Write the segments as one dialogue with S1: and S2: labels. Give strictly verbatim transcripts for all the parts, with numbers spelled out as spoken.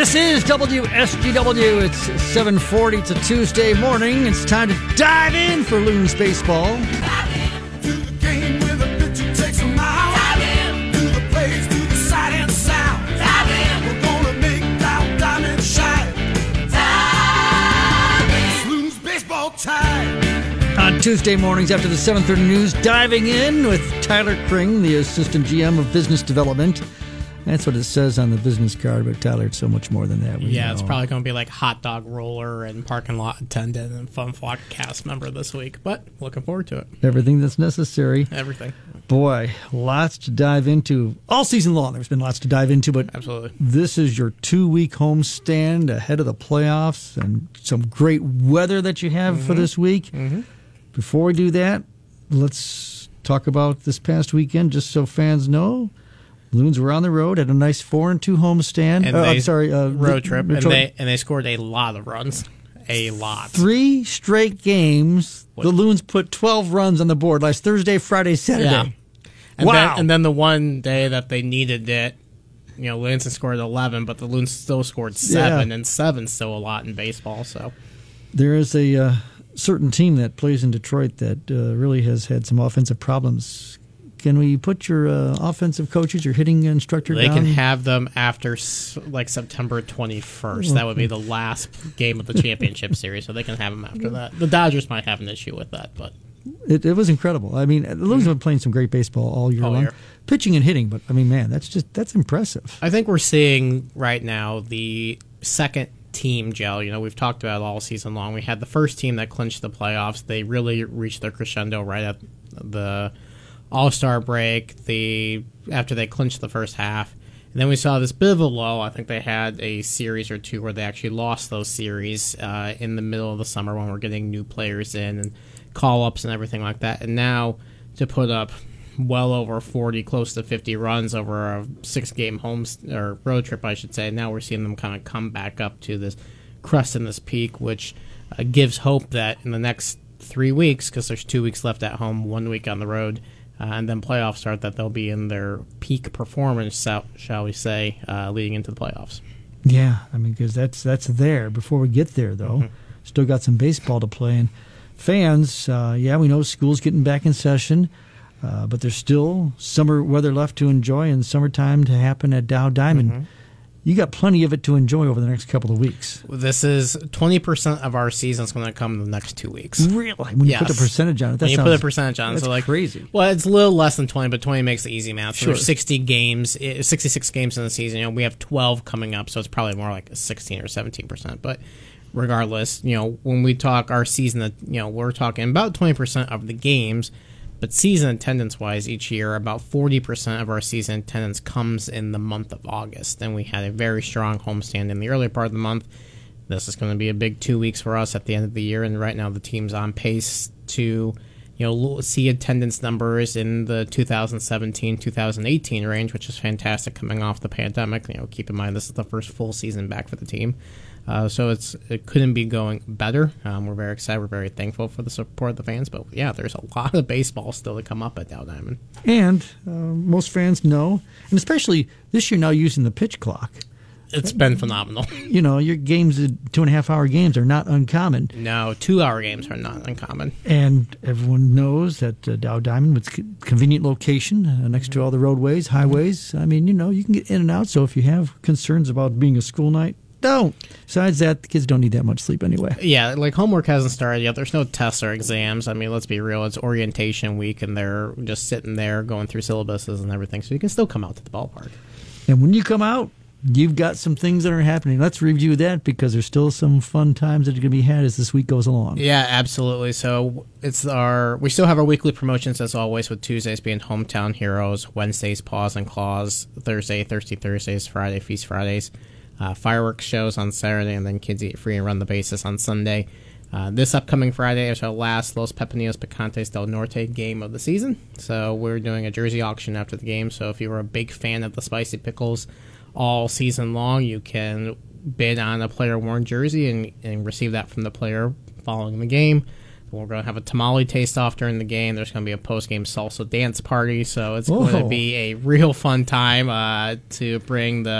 S1: This is W S G W. It's seven forty. It's a Tuesday morning. It's time to dive in for Loons baseball.
S2: Dive in. Do the game with a pitch that takes a mile. Dive in. Do the plays, do the sight and sound. Dive in. We're gonna make Dow Diamond shine. Dive in. It's Loons baseball time.
S1: On Tuesday mornings after the seven thirty news, diving in with Tyler Kring, the Assistant G M of Business Development. That's what it says on the business card, but Tyler, it's so much more than that. We
S3: yeah,
S1: know.
S3: It's probably going to be like hot dog roller and parking lot attendant and Fun Flock cast member this week, but looking forward to it.
S1: Everything that's necessary.
S3: Everything.
S1: Boy, lots to dive into. All season long, there's been lots to dive into, but
S3: absolutely,
S1: this is your two-week homestand ahead of the playoffs and some great weather that you have mm-hmm. for this week.
S3: Mm-hmm.
S1: Before we do that, let's talk about this past weekend, just so fans know. Loons were on the road at a nice four and two homestand.
S3: And
S1: uh,
S3: they,
S1: I'm sorry, uh,
S3: road trip,
S1: road
S3: and
S1: trip.
S3: they and they scored a lot of runs, a lot.
S1: Three straight games.
S3: What?
S1: The Loons put twelve runs on the board last Thursday, Friday, Saturday.
S3: Yeah. And
S1: wow!
S3: Then, and then the one day that they needed it, you know, Lansing scored eleven, but the Loons still scored seven,
S1: yeah.
S3: and seven's still a lot in baseball. So
S1: there is a uh, certain team that plays in Detroit that uh, really has had some offensive problems. Can we put your uh, offensive coaches, your hitting instructor
S3: they
S1: down?
S3: can have them after like September twenty-first. That would be the last game of the championship series, so they can have them after that. The Dodgers might have an issue with that, but
S1: it, it was incredible. I mean, the Loons have been playing some great baseball all year
S3: all
S1: long,
S3: year.
S1: pitching and hitting. But I mean, man, that's just that's impressive.
S3: I think we're seeing right now the second team gel. You know, we've talked about it all season long. We had the first team that clinched the playoffs. They really reached their crescendo right at the All-Star break, the after they clinched the first half. And then we saw this bit of a lull. I think they had a series or two where they actually lost those series uh, in the middle of the summer when we're getting new players in and call-ups and everything like that. And now to put up well over forty, close to fifty runs over a six-game home or road trip, I should say. Now we're seeing them kind of come back up to this crest and this peak, which uh, gives hope that in the next three weeks, because there's two weeks left at home, one week on the road, Uh, and then playoffs start, that they'll be in their peak performance, shall we say, uh, leading into the playoffs.
S1: Yeah, I mean, because that's that's there. Before we get there, though, mm-hmm. still got some baseball to play. And fans, uh, yeah, we know school's getting back in session, uh, but there's still summer weather left to enjoy and summertime to happen at Dow Diamond. Mm-hmm. You got plenty of it to enjoy over the next couple of weeks.
S3: This is twenty percent of our season is going to come in the next two weeks.
S1: Really? When you
S3: yes.
S1: put the percentage on it, that
S3: when you
S1: sounds,
S3: put a percentage on it,
S1: that's
S3: so like
S1: crazy.
S3: Well, it's a little less than twenty, but twenty makes the easy math. So
S1: sure.
S3: there's sixty games, sixty-six games in the season. You know, we have twelve coming up, so it's probably more like sixteen or seventeen percent. But regardless, you know, when we talk our season, you know, we're talking about twenty percent of the games. But season attendance-wise, each year, about forty percent of our season attendance comes in the month of August. And we had a very strong homestand in the early part of the month. This is going to be a big two weeks for us at the end of the year. And right now, the team's on pace to, you know, see attendance numbers in the two thousand seventeen, two thousand eighteen range, which is fantastic coming off the pandemic. You know, keep in mind this is the first full season back for the team. Uh, so it's it couldn't be going better. Um, we're very excited. We're very thankful for the support of the fans. But, yeah, there's a lot of baseball still to come up at Dow Diamond.
S1: And uh, most fans know, and especially this year now using the pitch clock.
S3: It's been phenomenal.
S1: You know, your games, two and a half hour games, are not uncommon.
S3: No, two-hour games are not uncommon.
S1: And everyone knows that uh, Dow Diamond, with a convenient location uh, next to all the roadways, highways, I mean, you know, you can get in and out. So if you have concerns about being a school night, don't. Besides that, the kids don't need that much sleep anyway.
S3: Yeah, like homework hasn't started yet. There's no tests or exams. I mean, let's be real. It's orientation week, and they're just sitting there going through syllabuses and everything. So you can still come out to the ballpark.
S1: And when you come out, you've got some things that are happening. Let's review that because there's still some fun times that are going to be had as this week goes along.
S3: Yeah, absolutely. So it's our we still have our weekly promotions as always, with Tuesdays being Hometown Heroes, Wednesdays Paws and Claws, Thursday Thirsty Thursdays, Friday Feast Fridays. Uh, fireworks shows on Saturday, and then Kids Eat Free and Run the Bases on Sunday. Uh, this upcoming Friday is our last Los Pepinillos Picantes del Norte game of the season. So we're doing a jersey auction after the game. So if you were a big fan of the Spicy Pickles all season long, you can bid on a player-worn jersey and, and receive that from the player following the game. We're going to have a tamale taste-off during the game. There's going to be a post-game salsa dance party. So it's
S1: Whoa.
S3: going to be a real fun time uh, to bring the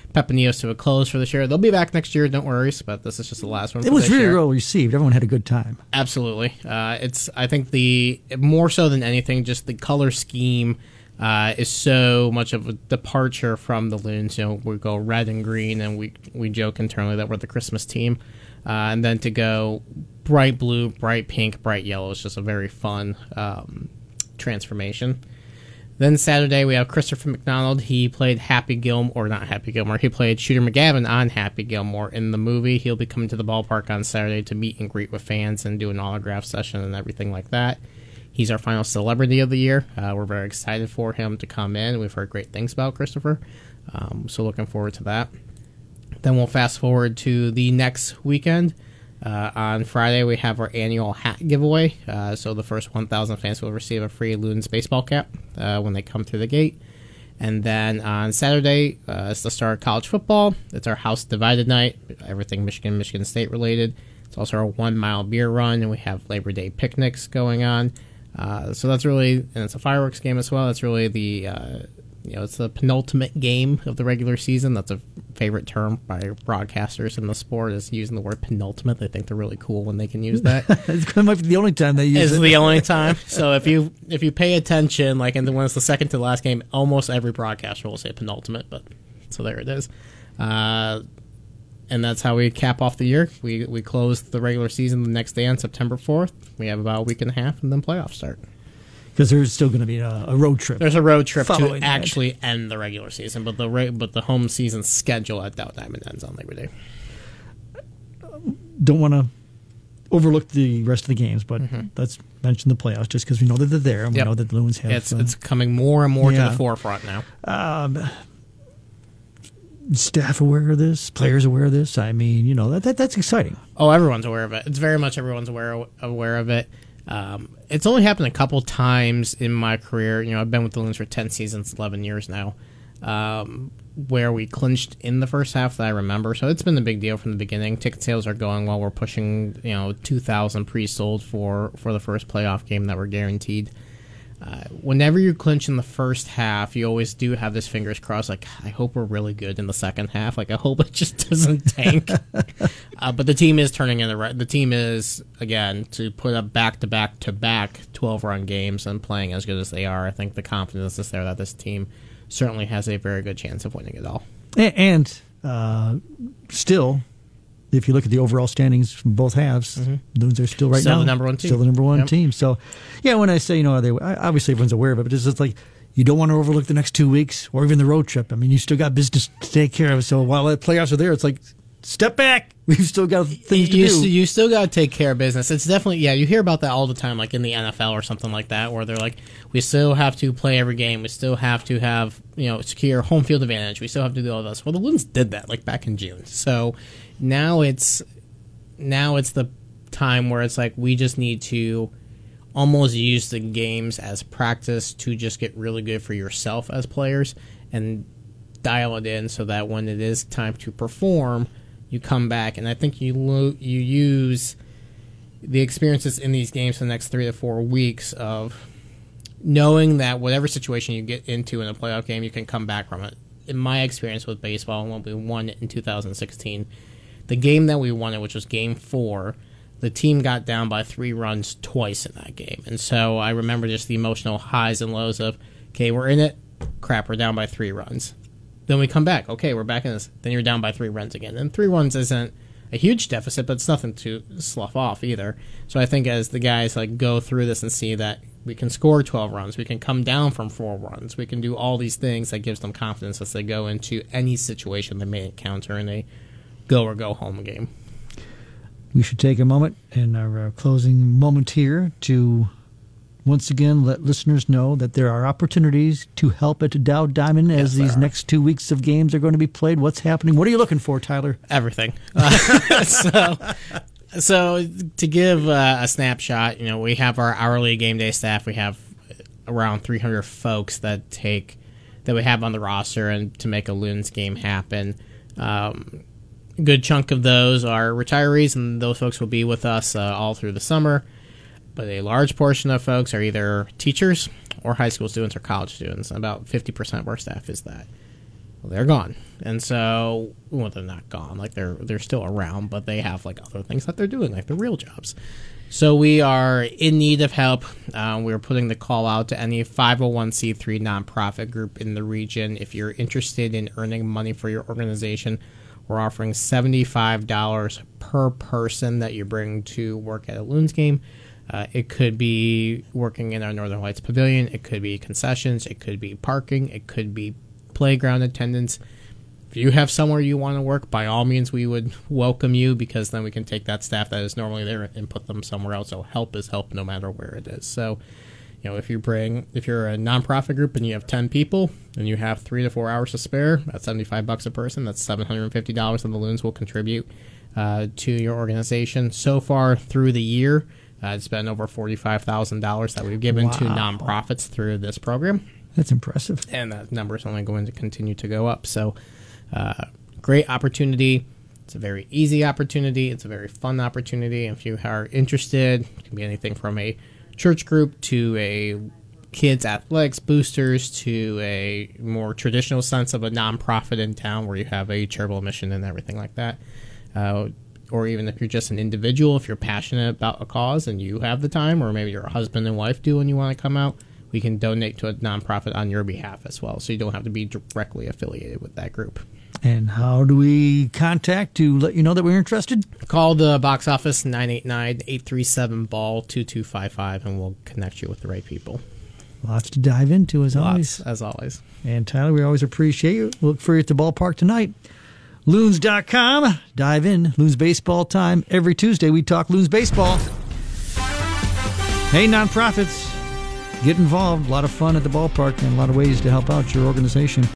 S3: Pepinios to a close for this year. They'll be back next year, don't worry, but this is just the last one.
S1: It
S3: for
S1: was
S3: this
S1: really
S3: year.
S1: well received. Everyone had a good time.
S3: Absolutely. Uh, it's I think the more so than anything, just the color scheme uh, is so much of a departure from the Loons. You know, we go red and green, and we we joke internally that we're the Christmas team, uh, and then to go bright blue, bright pink, bright yellow is just a very fun um, transformation. Then Saturday, we have Christopher McDonald. He played Happy Gilmore, or not Happy Gilmore, he played Shooter McGavin on Happy Gilmore in the movie. He'll be coming to the ballpark on Saturday to meet and greet with fans and do an autograph session and everything like that. He's our final celebrity of the year. Uh, we're very excited for him to come in. We've heard great things about Christopher, um, so looking forward to that. Then we'll fast forward to the next weekend. Uh, on Friday, we have our annual hat giveaway. Uh, so the first one thousand fans will receive a free Loons baseball cap uh, when they come through the gate. And then on Saturday, uh, it's the start of college football. It's our house divided night, everything Michigan, Michigan State related. It's also our one-mile beer run, and we have Labor Day picnics going on. Uh, so that's really, and it's a fireworks game as well. That's really the, uh, you know, it's the penultimate game of the regular season. That's a favorite term by broadcasters in the sport, is using the word penultimate. They think they're really cool when they can use that.
S1: It might be the only time they use
S3: It's
S1: it.
S3: the only time. So if you if you pay attention, like, and when it's the second to the last game, almost every broadcaster will say penultimate. But so there it is. Uh, and that's how we cap off the year. We we close the regular season the next day on September fourth. We have about a week and a half, and then playoffs start.
S1: Because there's still going to be a, a road trip.
S3: There's a road trip to
S1: Following that.
S3: actually end the regular season, but the re- but the home season schedule at Dow Diamond ends on Labor Day.
S1: Don't want to overlook the rest of the games, but
S3: Mm-hmm.
S1: let's mention the playoffs just because we know that they're there and
S3: Yep.
S1: we know that the Loons have.
S3: It's
S1: uh,
S3: it's coming more and more
S1: yeah.
S3: to the forefront now.
S1: um, staff aware of this, players aware of this. I mean, you know, that, that that's exciting.
S3: Oh, everyone's aware of it. It's very much everyone's aware aware of it. Um, it's only happened a couple times in my career. You know, I've been with the Loons for ten seasons, eleven years now, um, where we clinched in the first half that I remember. So it's been a big deal from the beginning. Ticket sales are going well. We're pushing, you know, two thousand pre-sold for, for the first playoff game that we're guaranteed. Uh, whenever you clinch in the first half, you always do have this fingers crossed, like, I hope we're really good in the second half. Like, I hope it just doesn't tank. uh, but the team is turning in the right. The team is, again, to put up back-to-back-to-back twelve-run games and playing as good as they are. I think the confidence is there that this team certainly has a very good chance of winning it all.
S1: And, and uh, still, if you look at the overall standings from both halves, mm-hmm. Loons are still right
S3: Still
S1: now
S3: the number one team.
S1: Still the number one
S3: Yep.
S1: team. So, yeah, when I say, you know, they obviously everyone's aware of it, but it's just like you don't want to overlook the next two weeks or even the road trip. I mean, you still got business to take care of. So while the playoffs are there, it's like, step back. We've still got things to
S3: you,
S1: do.
S3: st- you still got to take care of business. It's definitely, yeah, you hear about that all the time, like in the N F L or something like that, where they're like, we still have to play every game. We still have to have, you know, secure home field advantage. We still have to do all this. Well, the Loons did that, like, back in June. So now it's, now it's the time where it's like, we just need to almost use the games as practice to just get really good for yourself as players and dial it in so that when it is time to perform, you come back. And I think you lo- you use the experiences in these games for the next three to four weeks of knowing that whatever situation you get into in a playoff game, you can come back from it. In my experience with baseball, when we won it in two thousand sixteen, the game that we won it, which was game four, the team got down by three runs twice in that game. And so I remember just the emotional highs and lows of, okay, we're in it. Crap, we're down by three runs. Then we come back. Okay, we're back in this. Then you're down by three runs again. And three runs isn't a huge deficit, but it's nothing to slough off either. So I think as the guys like go through this and see that we can score twelve runs, we can come down from four runs, we can do all these things, that gives them confidence as they go into any situation they may encounter in a go or go home game.
S1: We should take a moment in our uh, closing moment here to once again let listeners know that there are opportunities to help at Dow Diamond as
S3: Yes, there
S1: these
S3: are.
S1: next two weeks of games are going to be played. What's happening? What are you looking for, Tyler?
S3: Everything. Uh, so, so to give uh, a snapshot, you know, we have our hourly game day staff. We have around three hundred folks that take that we have on the roster and to make a Loons game happen. Um, a good chunk of those are retirees, and those folks will be with us uh, all through the summer. But a large portion of folks are either teachers or high school students or college students. About fifty percent of our staff is that. Well, they're gone. And so, well, they're not gone. Like, they're they're still around, but they have, like, other things that they're doing, like the real jobs. So we are in need of help. Uh, we're putting the call out to any five oh one c three nonprofit group in the region. If you're interested in earning money for your organization, we're offering seventy-five dollars per person that you bring to work at a Loons game. Uh, it could be working in our Northern Lights Pavilion. It could be concessions. It could be parking. It could be playground attendance. If you have somewhere you want to work, by all means, we would welcome you, because then we can take that staff that is normally there and put them somewhere else. So help is help no matter where it is. So, you know, if you bring, if you're a nonprofit group and you have ten people and you have three to four hours to spare, that's seventy-five bucks a person. That's seven hundred fifty dollars that the Loons will contribute uh, to your organization. So far through the year, uh, it's been over forty-five thousand dollars that we've given
S1: Wow.
S3: to nonprofits through this program.
S1: That's impressive.
S3: And that number is only going to continue to go up. So, uh, great opportunity. It's a very easy opportunity. It's a very fun opportunity. If you are interested, it can be anything from a church group to a kids athletics boosters to a more traditional sense of a nonprofit in town where you have a charitable mission and everything like that. Uh, or even if you're just an individual, if you're passionate about a cause and you have the time, or maybe your husband and wife do and you want to come out, we can donate to a nonprofit on your behalf as well. So you don't have to be directly affiliated with that group.
S1: And how do we contact to let you know that we're interested?
S3: Call the box office, nine eight nine, eight three seven, B A L L, two two five five, and we'll connect you with the right people.
S1: Lots to dive into, as always.
S3: Lots, as always.
S1: And Tyler, we always appreciate you. Look for you at the ballpark tonight. Loons dot com. Dive in. Loons baseball time. Every Tuesday we talk Loons baseball. Hey, nonprofits, get involved. A lot of fun at the ballpark and a lot of ways to help out your organization.